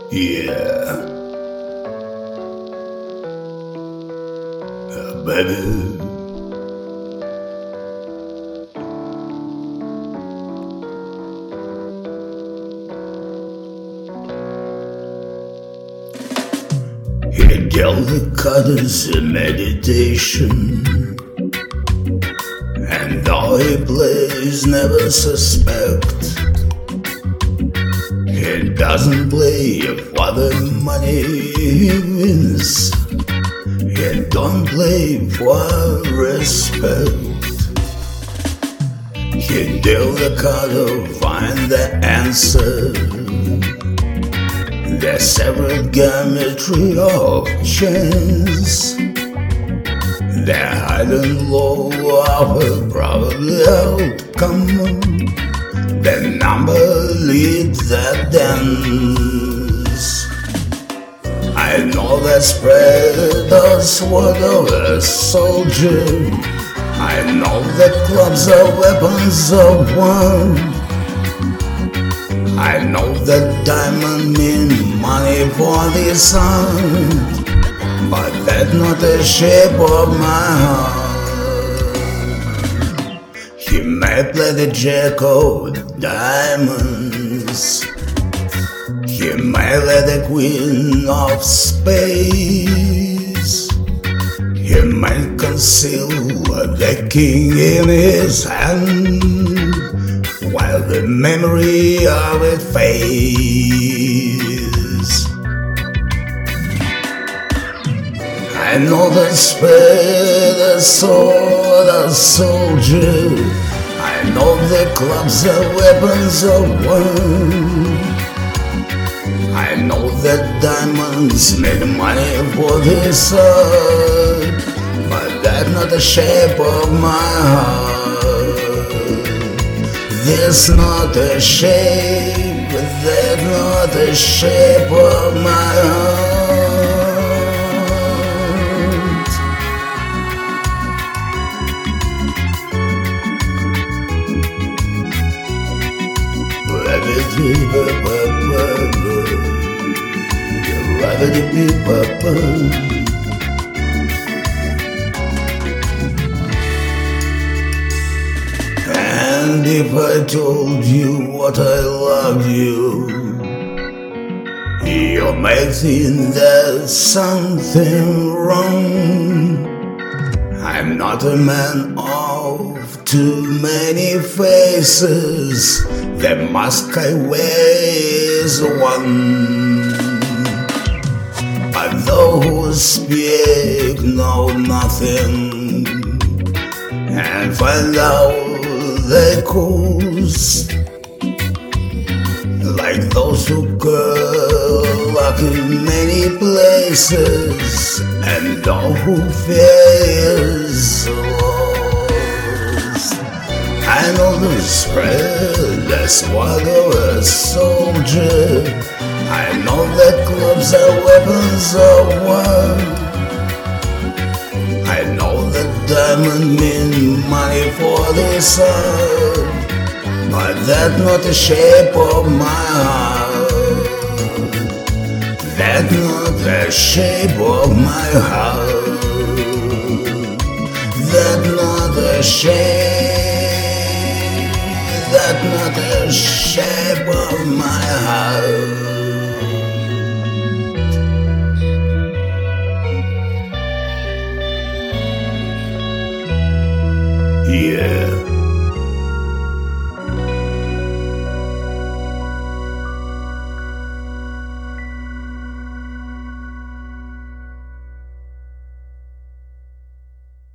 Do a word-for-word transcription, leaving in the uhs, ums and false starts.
Yeah, uh, baby. He dealt the colors in meditation, and though he plays, never suspect. He doesn't play for the money he wins. He don't play for respect. He deal the card to find the answer. The separate geometry of chance. The hidden law of a probable outcome. The number leads that dance. I know the spread the sword of a soldier. I know the clubs are weapons of war. I know that diamond mean money for the sun, but that's not the shape of my heart. He may play the jack of diamonds. He may let the queen of spades. He may conceal the king in his hand, while the memory of it fades. I know the spirit, the soul, the soldier. I know the clubs are weapons of war. I know that diamonds made money for this earth, but that's not the shape of my heart. There's not a shape, but there's not a shape of my heart. And if I told you what I love you, you may think there's something wrong. I'm not a man of too many faces. The mask I wear is one. But those who speak know nothing and find out the cause, like those who go luck in many places and those who fears lost. I know the spread, the swag of a soldier. I know that clubs are weapons of war. I know that diamond mean money for this earth, but that's not the shape of my heart. That's not the shape of my heart. That's not the shape. That's not the shape of my heart. Yeah.